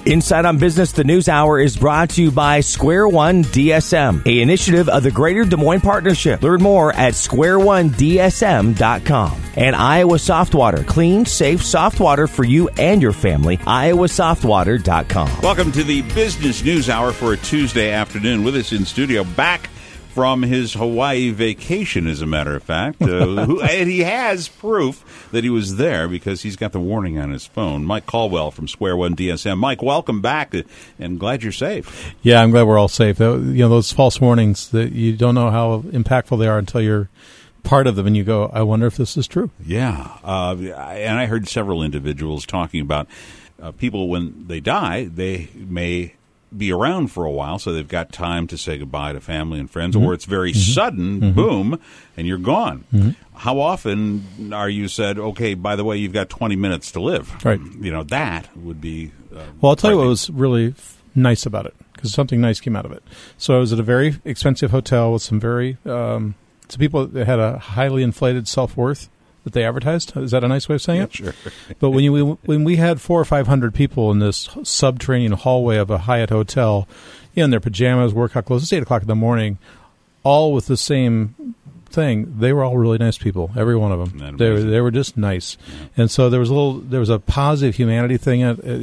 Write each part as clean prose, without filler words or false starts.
Inside on Business, the News Hour is brought to you by Square One DSM, an initiative of the Greater Des Moines Partnership. Learn more at squareonedsm.com. And Iowa Soft Water, clean, safe soft water for you and your family. iowasoftwater.com. Welcome to the Business News Hour for a Tuesday afternoon. With us in studio, back from his Hawaii vacation, as a matter of fact. And he has proof that he was there because he's got the warning on his phone. Mike Caldwell from Square One DSM. Mike, welcome back, and glad you're safe. Yeah, I'm glad we're all safe. You know, those false warnings, that you don't know how impactful they are until you're part of them, and you go, I wonder if this is true. Yeah, and I heard several individuals talking about people, when they die, they may be around for a while, so they've got time to say goodbye to family and friends, or it's very sudden, boom, and you're gone. How often are you said, okay, by the way, you've got 20 minutes to live? Right. You know, that would be well, I'll tell you what was really nice about it, because something nice came out of it. So I was at a very expensive hotel with some very some people that had a highly inflated self-worth that they advertised. Is that a nice way of saying it? Sure. But when we had 400 or 500 people in this subterranean hallway of a Hyatt hotel, in their pajamas, workout clothes, it's 8 o'clock in the morning, all with the same thing, they were all really nice people, every one of them. They were just nice. Yeah. And so there was a positive humanity thing.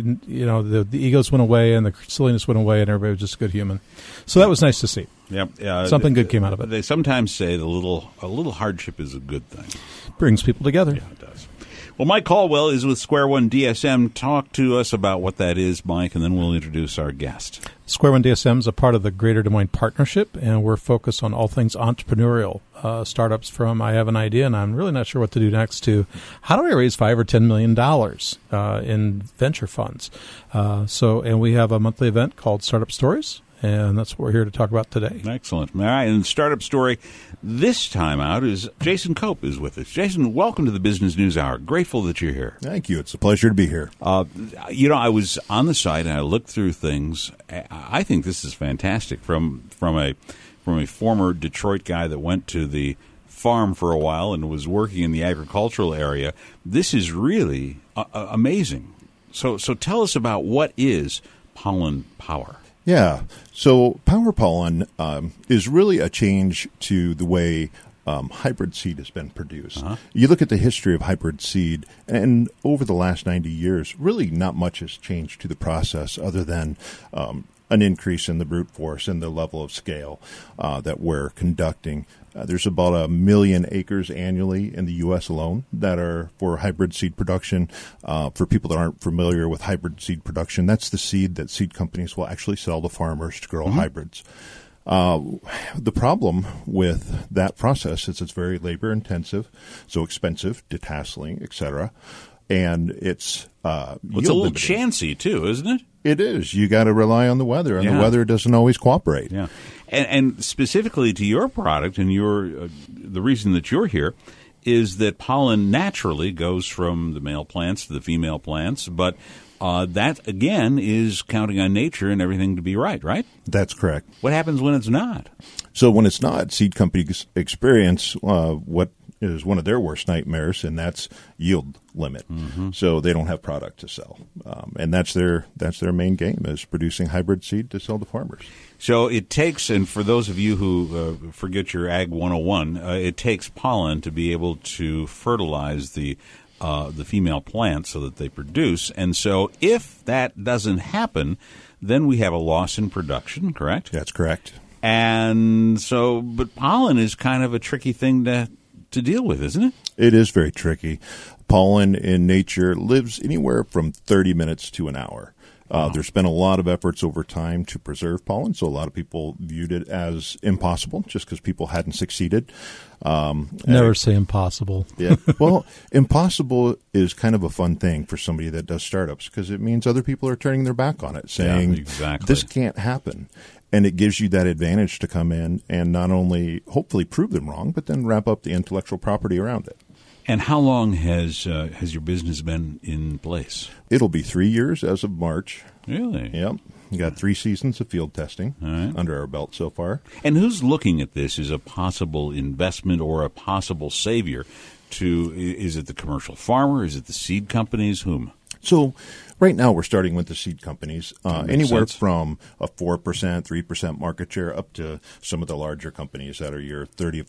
The egos went away and the silliness went away, and everybody was just a good human. So that was nice to see. Yep. Something good came out of it. They sometimes say a little hardship is a good thing. Brings people together. Yeah, it does. Well, Mike Caldwell is with Square One DSM. Talk to us about what that is, Mike, and then we'll introduce our guest. Square One DSM is a part of the Greater Des Moines Partnership, and we're focused on all things entrepreneurial. Startups from I have an idea and I'm really not sure what to do next to how do I raise $5 or $10 million in venture funds. And we have a monthly event called Startup Stories, and that's what we're here to talk about today. Excellent. All right, and Startup Story this time out is Jason Cope is with us. Jason, welcome to the Business News Hour. Grateful that you're here. Thank you. It's a pleasure to be here. I was on the site and I looked through things. I think this is fantastic from a former Detroit guy that went to the farm for a while and was working in the agricultural area. This is really amazing. So tell us about what is Pollen Power. Yeah. So Power Pollen is really a change to the way hybrid seed has been produced. Uh-huh. You look at the history of hybrid seed, and over the last 90 years, really not much has changed to the process other than an increase in the brute force and the level of scale that we're conducting. There's about 1 million acres annually in the U.S. alone that are for hybrid seed production. For people that aren't familiar with hybrid seed production, that's the seed that seed companies will actually sell to farmers to grow hybrids. The problem with that process is it's very labor intensive, so expensive, detasseling, etc. And it's it's a little chancy too, isn't it? It is. You got to rely on the weather, and the weather doesn't always cooperate. Yeah, and specifically to your product, and the reason that you're here is that pollen naturally goes from the male plants to the female plants, but that again is counting on nature and everything to be right? That's correct. What happens when it's not? So when it's not, seed companies experience what is one of their worst nightmares, and that's yield limit. Mm-hmm. So they don't have product to sell, and that's their main game is producing hybrid seed to sell to farmers. So it takes, and for those of you who forget your Ag 101, it takes pollen to be able to fertilize the female plants so that they produce. And so if that doesn't happen, then we have a loss in production, correct? That's correct. And so, but pollen is kind of a tricky thing to deal with, isn't it? It is very tricky. Pollen in nature lives anywhere from 30 minutes to an hour. There's been a lot of efforts over time to preserve pollen, so a lot of people viewed it as impossible just because people hadn't succeeded. Never say impossible. Yeah. Well, impossible is kind of a fun thing for somebody that does startups because it means other people are turning their back on it, saying, this can't happen. And it gives you that advantage to come in and not only hopefully prove them wrong, but then wrap up the intellectual property around it. And how long has your business been in place? It'll be 3 years as of March. Really? Yep. We got 3 seasons of field testing under our belt so far. And who's looking at this as a possible investment or a possible savior to, is it the commercial farmer? Is it the seed companies? Whom? So right now we're starting with the seed companies, anywhere sense. from a 4%, 3% market share up to some of the larger companies that are your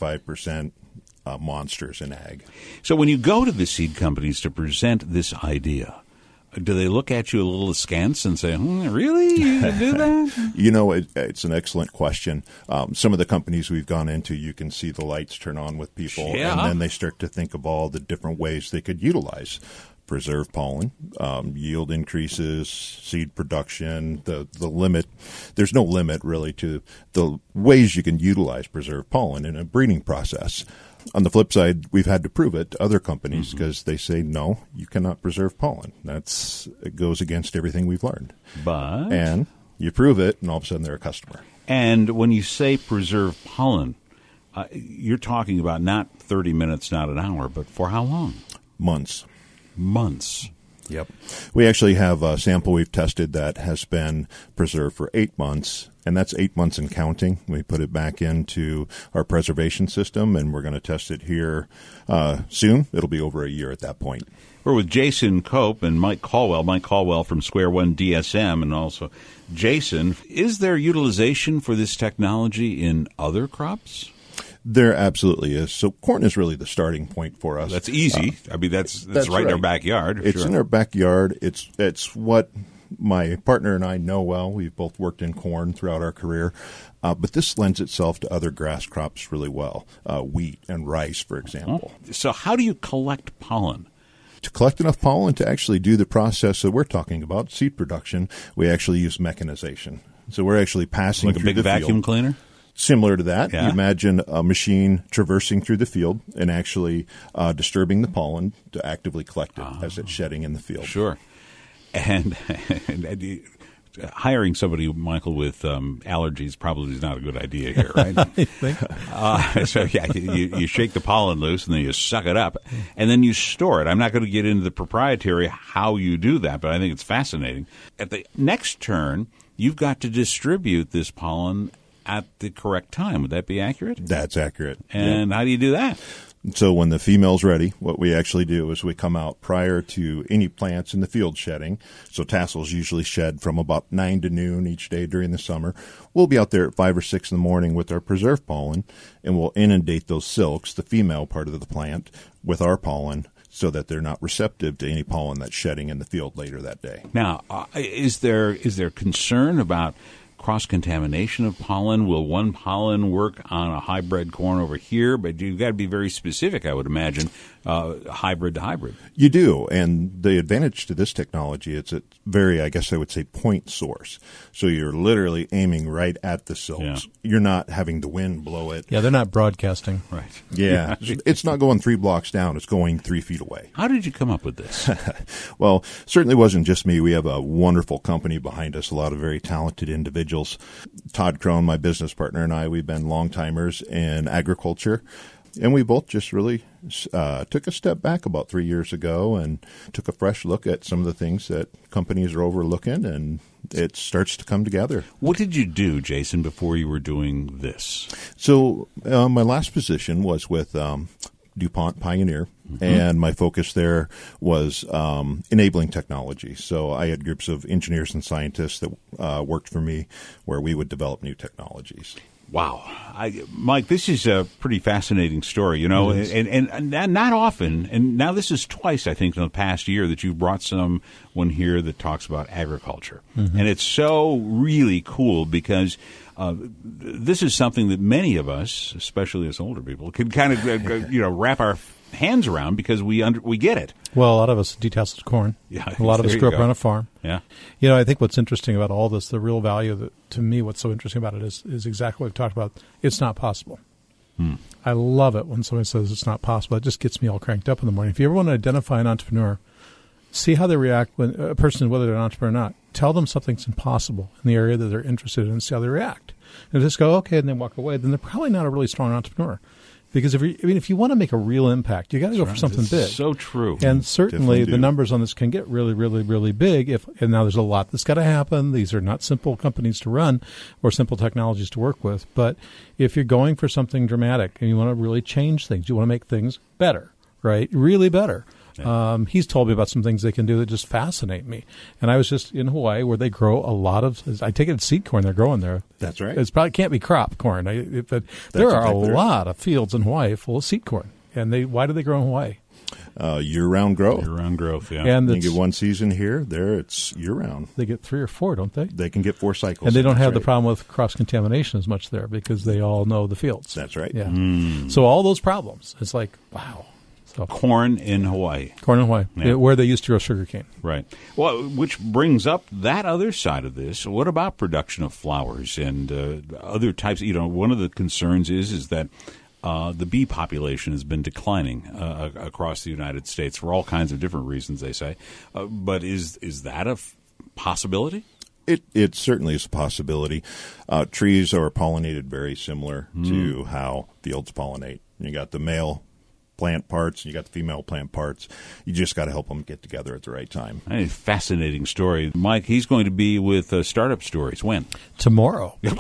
35% monsters in ag. So when you go to the seed companies to present this idea, do they look at you a little askance and say, really? You can do that? You know, it's an excellent question. Some of the companies we've gone into, you can see the lights turn on with people, Yeah. and then they start to think of all the different ways they could utilize preserved pollen, yield increases, seed production, the limit. There's no limit really to the ways you can utilize preserved pollen in a breeding process. On the flip side, we've had to prove it to other companies because they say, no, you cannot preserve pollen. It goes against everything we've learned. But And you prove it, and all of a sudden they're a customer. And when you say preserved pollen, you're talking about not 30 minutes, not an hour, but for how long? Months. Months. Yep. We actually have a sample we've tested that has been preserved for 8 months, and that's 8 months and counting. We put it back into our preservation system, and we're going to test it here soon. It'll be over a year at that point. We're with Jason Cope and Mike Caldwell from Square One DSM, and also Jason. Is there utilization for this technology in other crops? There absolutely is. So corn is really the starting point for us. That's easy. I mean, that's right in our backyard. It's Sure. in our backyard. It's what my partner and I know well. We've both worked in corn throughout our career. But this lends itself to other grass crops really well, wheat and rice, for example. So how do you collect pollen? To collect enough pollen to actually do the process that we're talking about, seed production, we actually use mechanization. So we're actually passing Like a through big the vacuum field. cleaner? Similar to that, Yeah. you imagine a machine traversing through the field and actually disturbing the pollen to actively collect it as it's shedding in the field. Sure. And hiring somebody, Michael, with allergies probably is not a good idea here, right? I think. So, yeah, you shake the pollen loose and then you suck it up and then you store it. I'm not going to get into the proprietary how you do that, but I think it's fascinating. At the next turn, you've got to distribute this pollen at the correct time. Would that be accurate? That's accurate. And how do you do that? So when the female's ready, what we actually do is we come out prior to any plants in the field shedding. So tassels usually shed from about 9 to noon each day during the summer. We'll be out there at 5 or 6 in the morning with our preserved pollen, and we'll inundate those silks, the female part of the plant, with our pollen so that they're not receptive to any pollen that's shedding in the field later that day. Now, is there concern about cross-contamination of pollen? Will one pollen work on a hybrid corn over here? But you've got to be very specific, I would imagine, hybrid to hybrid. You do, and the advantage to this technology is it's very, I guess I would say, point source. So you're literally aiming right at the silks. Yeah. You're not having the wind blow it. Yeah, they're not broadcasting. Right. Yeah, it's not going 3 blocks down. It's going 3 feet away. How did you come up with this? Well, certainly wasn't just me. We have a wonderful company behind us, a lot of very talented individuals. Todd Crone, my business partner, and I, we've been long-timers in agriculture. And we both just really took a step back about 3 years ago and took a fresh look at some of the things that companies are overlooking, and it starts to come together. What did you do, Jason, before you were doing this? So my last position was with DuPont Pioneer, and my focus there was enabling technology. So I had groups of engineers and scientists that worked for me where we would develop new technologies. Wow. Mike, this is a pretty fascinating story, you know, and not often, and now this is twice, I think, in the past year that you've brought someone here that talks about agriculture. And it's so really cool because this is something that many of us, especially as older people, can kind of, wrap our hands around because we get it. Well, a lot of us detasseled corn. Yeah, A lot of us there grew you up go. on a farm. Yeah. You know, I think what's interesting about all this, the real value, to me, what's so interesting about it is exactly what we've talked about. It's not possible. I love it when somebody says it's not possible. It just gets me all cranked up in the morning. If you ever want to identify an entrepreneur, see how they react when a person, whether they're an entrepreneur or not, tell them something's impossible in the area that they're interested in and see how they react. And just go, okay, and then walk away, then they're probably not a really strong entrepreneur. Because if you want to make a real impact, you got to go for something This big. is so true. And certainly Definitely do. the numbers on this can get really, really, really big. And now there's a lot that's got to happen. These are not simple companies to run or simple technologies to work with. But if you're going for something dramatic and you want to really change things, you want to make things better, right? Really better. He's told me about some things they can do that just fascinate me. And I was just in Hawaii where they grow a lot of, I take it it's seed corn they're growing there. That's right. It's probably can't be crop corn, but there are exactly a lot of fields in Hawaii full of seed corn. And why do they grow in Hawaii? Year-round growth. Year-round growth, yeah. And you get one season here, there it's year-round. They get 3 or 4, don't they? They can get 4 cycles. And they don't have the right. problem with cross-contamination as much there because they all know the fields. That's right. Yeah. So all those problems, it's like, wow. So Corn in Hawaii. Corn in Hawaii, Yeah. where they used to grow sugarcane. Right. Well, which brings up that other side of this. What about production of flowers and other types? One of the concerns is that the bee population has been declining across the United States for all kinds of different reasons, they say. But is that a possibility? It certainly is a possibility. Trees are pollinated very similar to how fields pollinate. You got the male plant parts, and you got the female plant parts. You just got to help them get together at the right time. A fascinating story. Mike, he's going to be with Startup Stories. When? Tomorrow. Yeah.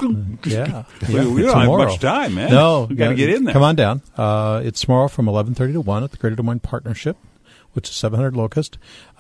We don't have much time, man. No. We got to get in there. Come on down. It's tomorrow from 11:30 to 1 at the Greater Des Moines Partnership, which is 700 Locust.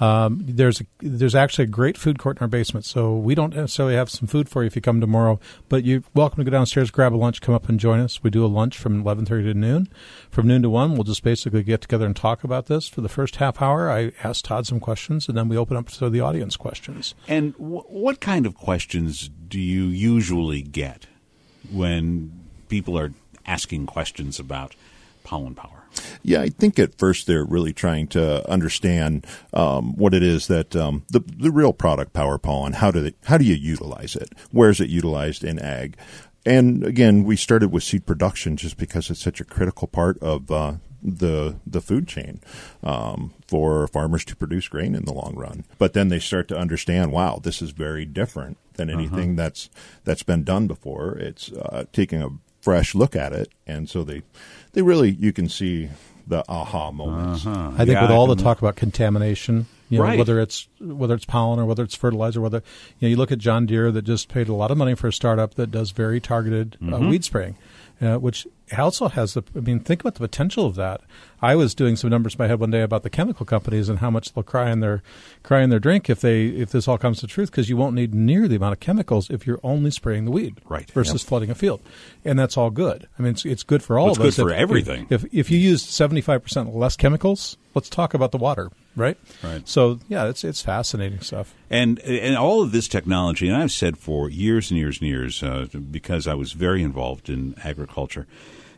There's actually a great food court in our basement, so we don't necessarily have some food for you if you come tomorrow, but you're welcome to go downstairs, grab a lunch, come up and join us. We do a lunch from 11:30 to noon. From noon to 1, we'll just basically get together and talk about this. For the first half hour, I ask Todd some questions, and then we open up to the audience questions. And what kind of questions do you usually get when people are asking questions about pollen power? Yeah, I think at first they're really trying to understand what it is that the real product, Power Pollen. How do you utilize it? Where is it utilized in ag? And again, we started with seed production just because it's such a critical part of the food chain for farmers to produce grain in the long run. But then they start to understand, wow, this is very different than anything that's been done before. It's taking a fresh look at it, and so they really, you can see the aha moments. I think with all the talk about contamination, Right. whether it's pollen or whether it's fertilizer, whether you look at John Deere that just paid a lot of money for a startup that does very targeted weed spraying, which also has think about the potential of that. I was doing some numbers in my head one day about the chemical companies and how much they'll cry in their drink if this all comes to truth, because you won't need near the amount of chemicals if you're only spraying the weed versus flooding a field, and that's all good. I mean, it's good for all of us. It's good for everything. If you use 75% less chemicals, let's talk about the water, right? Right. So yeah, it's fascinating stuff. And all of this technology, and I've said for years and years and years, because I was very involved in agriculture,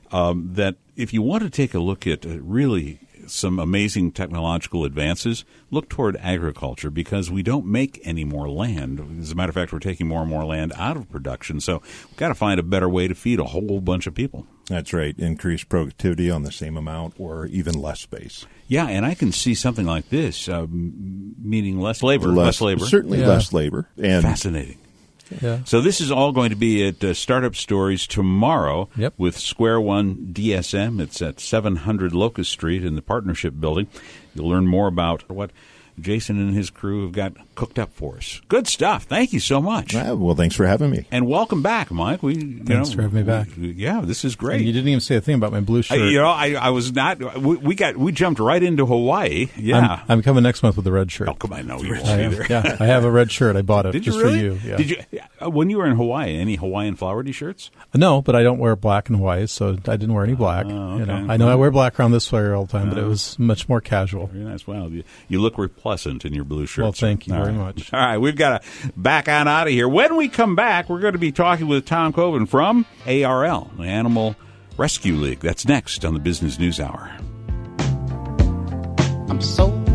that if you want to take a look at really some amazing technological advances, look toward agriculture, because we don't make any more land. As a matter of fact, we're taking more and more land out of production. So we've got to find a better way to feed a whole bunch of people. That's right. Increase productivity on the same amount or even less space. Yeah, and I can see something like this, meaning less labor. Less labor. Certainly less labor. And fascinating. Yeah. So this is all going to be at Startup Stories tomorrow with Square One DSM. It's at 700 Locust Street in the Partnership Building. You'll learn more about what Jason and his crew have got cooked up for us. Good stuff. Thank you so much. Well, thanks for having me. And welcome back, Mike. Thanks for having me back. This is great. And you didn't even say a thing about my blue shirt. I was not. We jumped right into Hawaii. Yeah, I'm coming next month with the red shirt. Oh, come on, no, you won't either. Yeah, I have a red shirt. I bought it Did you just really? for you. Yeah. Did you? When you were in Hawaii, any Hawaiian flowery shirts? No, but I don't wear black in Hawaii, so I didn't wear any black. Okay. I know I wear black around this way all the time, but it was much more casual. Very nice. Wow, you look repleasant in your blue shirt. Well, thank you very much. All right, we've got to back on out of here. When we come back, we're going to be talking with Tom Coven from ARL, the Animal Rescue League. That's next on the Business News Hour. I'm so